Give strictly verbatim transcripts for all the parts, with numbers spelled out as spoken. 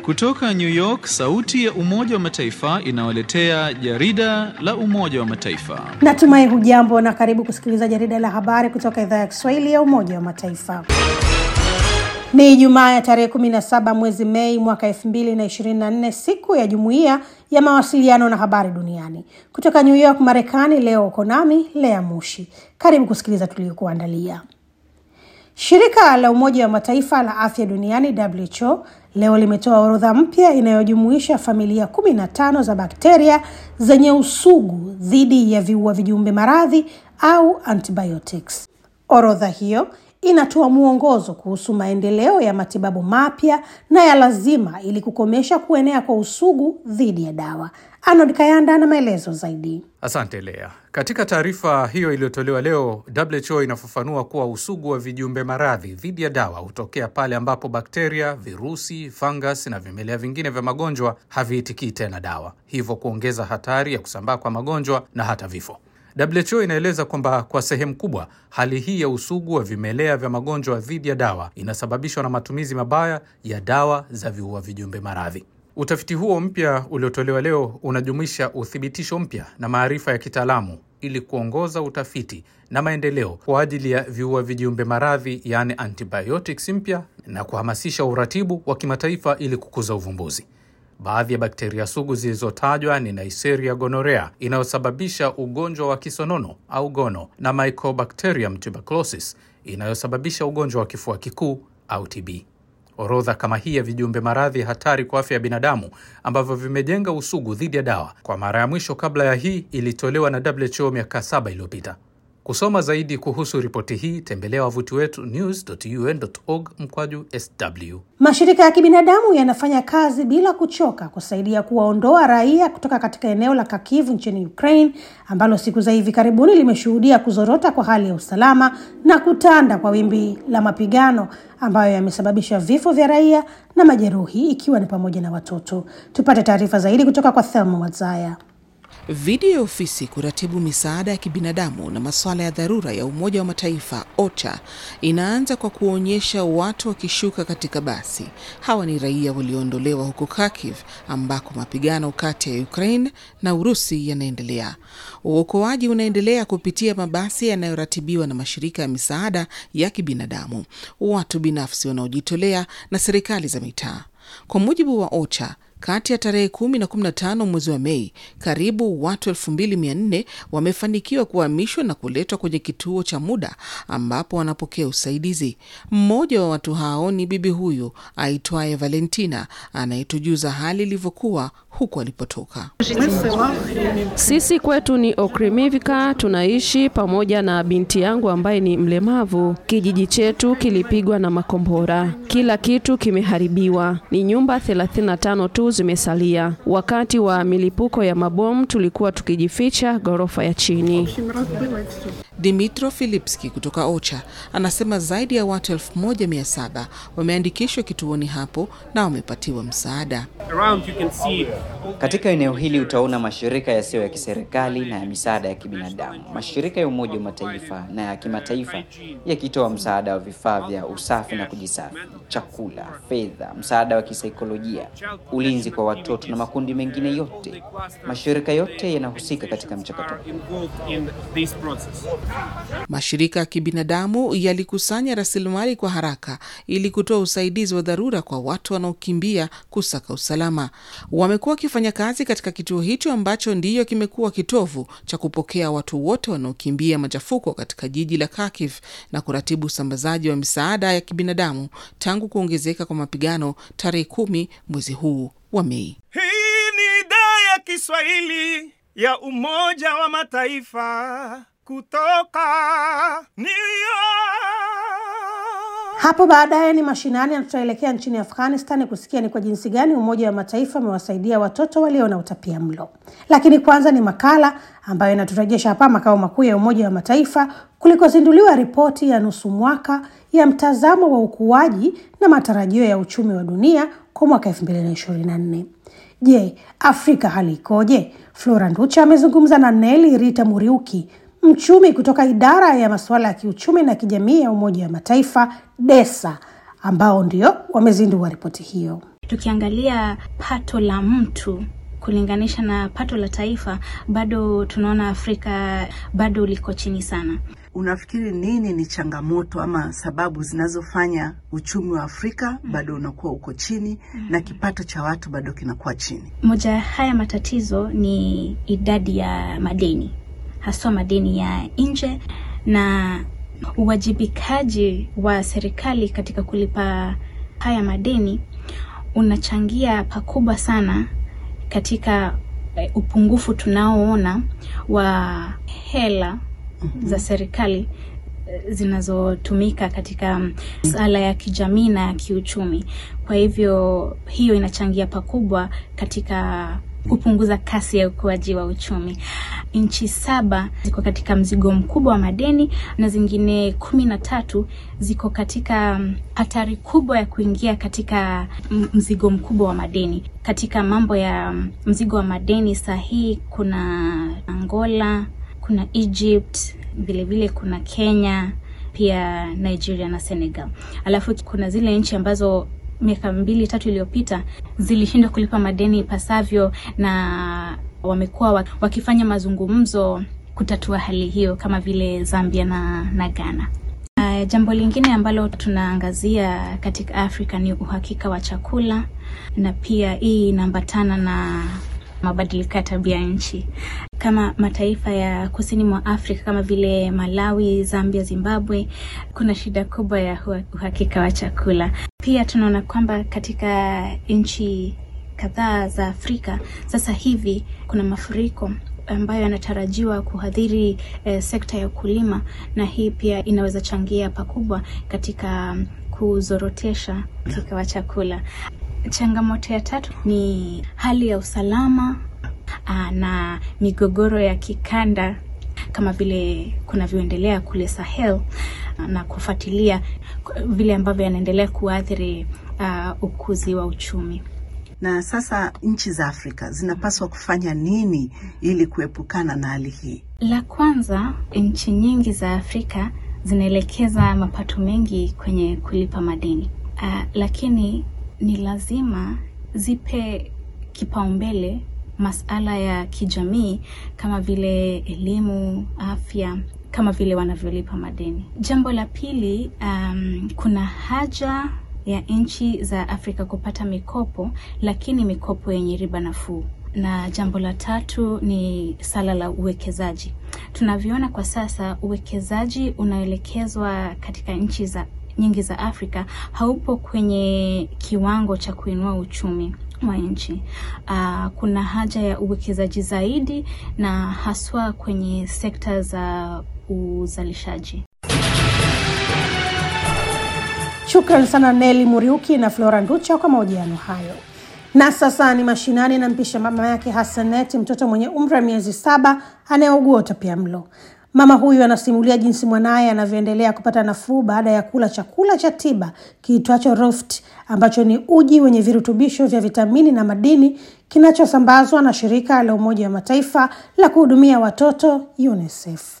Kutoka New York, sauti ya Umoja wa Mataifa inawaletea jarida la Umoja wa Mataifa. Natumai hujambo na karibu kusikiliza jarida la habari kutoka idhaa ya Kiswahili ya Umoja wa Mataifa. Ni Ijumaa ya tarehe kumi na saba mwezi Mei mwaka elfu mbili na ishirini na nne, siku ya Jumuiya ya Mawasiliano na Habari Duniani. Kutoka New York, Marekani, leo uko nami Lea Mushi. Karibu kusikiliza tuliokuandalia. Shirika la Umoja wa Mataifa la Afya Duniani W H O leo limetoa orodha mpya inayojumuisha familia kumi na tano za bakteria zenye usugu dhidi ya viua vijumbe maradhi au antibiotics. Orodha hiyo inatoa muongozo kuhusu maendeleo ya matibabu mapya na ya lazima ili kukomesha kuenea kwa usugu dhidi ya dawa. Arnold Kayanda na maelezo zaidi. Asante Lea. Katika taarifa hiyo iliyotolewa leo, W H O inafafanua kuwa usugu wa vijumbe maradhi dhidi ya dawa hutokea pale ambapo bakteria, virusi, fungus na vimelea vingine vya magonjwa haviitikii tena dawa, hivyo kuongeza hatari ya kusambaa kwa magonjwa na hata vifo. W H O inaeleza kwamba kwa sehemu kubwa hali hii ya usugu wa vimelea vya magonjwa dhidi ya dawa inasababishwa na matumizi mabaya ya dawa za viua vijumbe maradhi. Utafiti huo mpya uliotolewa leo unajumuisha uthibitisho mpya na maarifa ya kitaalamu ili kuongoza utafiti na maendeleo kwa ajili ya viua vijumbe maradhi, yani antibiotics mpya, na kuhamasisha uratibu wa kimataifa ili kukuza uvumbuzi. Baadhi ya bakteria sugu zilizotajwa ni Neisseria gonorrhea inayosababisha ugonjwa wa kisonono au gono, na Mycobacterium tuberculosis inayosababisha ugonjwa wa kifua kikuu au T B. Orodha kama hii ya vijumbe maradhi hatari kwa afya ya binadamu ambavyo vimejenga usugu dhidi ya dawa kwa mara ya mwisho kabla ya hii ilitolewa na W H O miaka saba iliyopita. Kusoma zaidi kuhusu ripoti hii tembelea wavuti wetu news dot u n dot org mkwaju S W. Mashirika ya kibinadamu yanafanya kazi bila kuchoka kusaidia kuwaondoa raia kutoka katika eneo la Kharkiv nchini Ukraine, ambalo siku za hivi karibuni limeshuhudia kuzorota kwa hali ya usalama na kutanda kwa wimbi la mapigano ambayo yamesababisha vifo vya raia na majeruhi, ikiwa ni pamoja na watoto. Tupate taarifa zaidi kutoka kwa Thelma Wazaya. Video ya ofisi kuratibu misaada ya kibinadamu na masuala ya dharura ya Umoja wa Mataifa OCHA inaanza kwa kuonyesha watu wakishuka katika basi. Hawa ni raia walioondolewa huko Kharkiv ambako mapigano kati ya Ukraine na Urusi yanaendelea. Uokoaji unaendelea kupitia mabasi yanayoratibiwa na mashirika ya misaada ya kibinadamu, watu binafsi wanaojitolea na serikali za mitaa. Kwa mujibu wa OCHA, kati ya tarehe kumi na kumi na tano mwezi wa Mei, karibu watu elfu mbili mia nne wamefanikiwa kuhamishwa na kuletwa kwenye kituo cha muda ambapo wanapokea usaidizi. Mmoja wa watu hao ni bibi huyu aitwaye Valentina, anayetujuza hali ilivyokuwa huko alipotoka. Sisi kwetu ni Okremivka, tunaishi pamoja na binti yangu ambaye ni mlemavu. Kijiji chetu kilipigwa na makombora. Kila kitu kimeharibiwa. Ni nyumba thelathini na tano tu zimesalia. Wakati wa milipuko ya mabomu tulikuwa tukijificha ghorofa ya chini. Dmitro Filipski kutoka OCHA anasema zaidi ya watu elfu moja mia saba wameandikishwa kituoni hapo na wamepatiwa msaada. Katika eneo hili utaona mashirika yasiyo ya kiserikali na ya misaada ya kibinadamu, mashirika ya Umoja wa Mataifa na ya kimataifa yakitoa msaada wa vifaa vya usafi na kujisafi, chakula, fedha, msaada wa kisaikolojia, ulinzi kwa watoto na makundi mengine yote. Mashirika yote yanahusika katika mchakato. Mashirika ya kibinadamu yalikusanya rasilimali kwa haraka ili kutoa usaidizi wa dharura kwa watu wanaokimbia kusaka usalama. Wamekuwa wakifanya kazi katika kituo hicho ambacho ndiyo kimekuwa kitovu cha kupokea watu wote wanaokimbia machafuko katika jiji la Kharkiv na kuratibu usambazaji wa misaada ya kibinadamu tangu kuongezeka kwa mapigano tarehe kumi mwezi huu wa Mei. Hii ni idhaa ya Kiswahili ya Umoja wa Mataifa kutoka New York. Hapo baadaye ni mashinani na tutaelekea nchini Afghanistan kusikia ni kwa jinsi gani Umoja wa Mataifa umewasaidia watoto walio na utapiamlo. Lakini kwanza ni makala ambayo inaturejesha hapa makao makuu ya Umoja wa Mataifa kulikozinduliwa ripoti ya nusu mwaka ya mtazamo wa ukuaji na matarajio ya uchumi wa dunia kwa mwaka elfu mbili na ishirini na nne. Je, Afrika hali ikoje? Flora Nducha amezungumza na Nelly Rita Muriuki, mchumi kutoka idara ya masuala ya kiuchumi na kijamii ya Umoja wa Mataifa DESA, ambao ndio wamezindua ripoti hiyo. Tukiangalia pato la mtu kulinganisha na pato la taifa, bado tunaona Afrika bado liko chini sana. Unafikiri nini ni changamoto ama sababu zinazofanya uchumi wa Afrika bado unakuwa uko chini mm. na kipato cha watu bado kinakuwa chini? Moja haya matatizo ni idadi ya madeni, haswa madeni ya nje, na uwajibikaji wa serikali katika kulipa haya madeni unachangia pakubwa sana katika upungufu tunaoona wa hela za serikali zinazotumika katika masuala ya kijamii na ya kiuchumi. Kwa hivyo hiyo inachangia pakubwa katika kupunguza kasi ya ukuaji wa uchumi. Nchi saba ziko katika mzigo mkubwa wa madeni na zingine kumi na tatu ziko katika hatari kubwa ya kuingia katika mzigo mkubwa wa madeni. Katika mambo ya mzigo wa madeni sahihi kuna Angola, kuna Egypt, vile vile kuna Kenya, pia Nigeria na Senegal. Alafu kuna zile nchi ambazo miaka mbili tatu iliyopita zilishindwa kulipa madeni ipasavyo na wamekuwa wakifanya mazungumzo kutatua hali hiyo, kama vile Zambia na, na Ghana. Uh, jambo lingine ambalo tunaangazia katika Afrika ni uhakika wa chakula, na pia hii inaambatana na mabadiliko ya tabia nchi. Kama mataifa ya kusini mwa Afrika kama vile Malawi, Zambia, Zimbabwe, kuna shida kubwa ya uhakika wa chakula. Pia tunaona kwamba katika nchi kadhaa za Afrika sasa hivi kuna mafuriko ambayo yanatarajiwa kuhadhiri eh, sekta ya ukulima, na hii pia inaweza changia pakubwa katika kuzorotesha uhakika wa chakula. Changamoto ya tatu ni hali ya usalama aa, na migogoro ya kikanda kama vile kunavyoendelea kule Sahel, na kufuatilia vile ambavyo yanaendelea kuathiri uh, ukuzi wa uchumi. Na sasa nchi za Afrika zinapaswa kufanya nini ili kuepukana na hali hii? La kwanza, nchi nyingi za Afrika zinaelekeza mapato mengi kwenye kulipa madeni. Uh, lakini ni lazima zipe kipaumbele masuala ya kijamii kama vile elimu, afya, kama vile wanavyolipa madeni. Jambo la pili, um, kuna haja ya nchi za Afrika kupata mikopo, lakini mikopo yenye riba nafuu. Na jambo la tatu ni sala la uwekezaji. Tunavyoona kwa sasa uwekezaji unaelekezwa katika nchi za nyingi za Afrika haupo kwenye kiwango cha kuinua uchumi wa nchi. Uh, kuna haja ya uwekezaji zaidi, na haswa kwenye sekta za uzalishaji. Shukrani sana Nelly Muriuki na Flora Nducha kwa mahojiano hayo. Na sasa ni mashinani, na mpisha mama yake Hassanet, mtoto mwenye umri wa miezi saba anayeugua utapiamlo. Mama huyu anasimulia jinsi mwanaye anavyoendelea kupata nafuu baada ya kula chakula cha tiba kiitwacho Ruft, ambacho ni uji wenye virutubisho vya vitamini na madini kinachosambazwa na shirika la Umoja wa Mataifa la kuhudumia watoto UNICEF.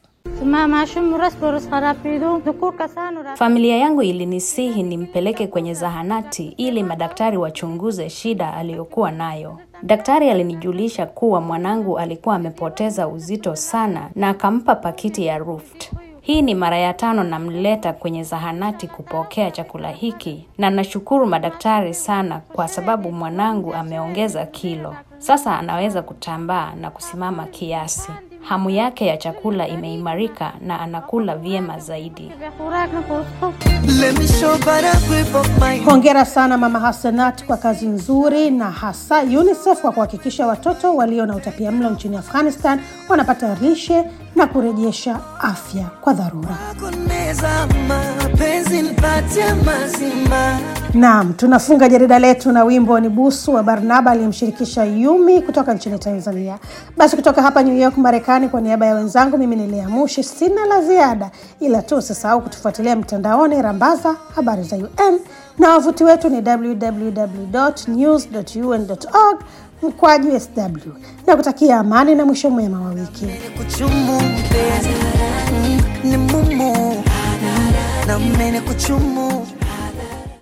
Familia yangu ilinisihi nimpeleke kwenye zahanati ili madaktari wachunguze shida aliyokuwa nayo. Daktari alinijulisha kuwa mwanangu alikuwa amepoteza uzito sana na akampa pakiti ya Ruft. Hii ni mara ya tano namleta kwenye zahanati kupokea chakula hiki, na nashukuru madaktari sana kwa sababu mwanangu ameongeza kilo. Sasa anaweza kutambaa na kusimama kiasi. Hamu yake ya chakula imeimarika na anakula vyema zaidi. Hongera sana Mama Hassanat kwa kazi nzuri, na hasa UNICEF kwa kuhakikisha watoto walio na utapiamlo nchini Afghanistan wanapata lishe na kurejesha afya kwa dharura. Naam, tunafunga jarida letu na wimbo ni Busu wa Barnaba aliyemshirikisha Yumi kutoka nchini Tanzania. Basi kutoka hapa New York Marekani, kwa niaba ya wenzangu mimi ni Lea Mushi, sina la ziada ila tu usisahau kutufuatilia mtandaoni Rambaza habari za U N, na wavuti wetu ni w w w dot news dot u n dot org mkwaju S W, na kutakia amani na mwisho mwema wa wiki. Ni mumu na mene kuchumu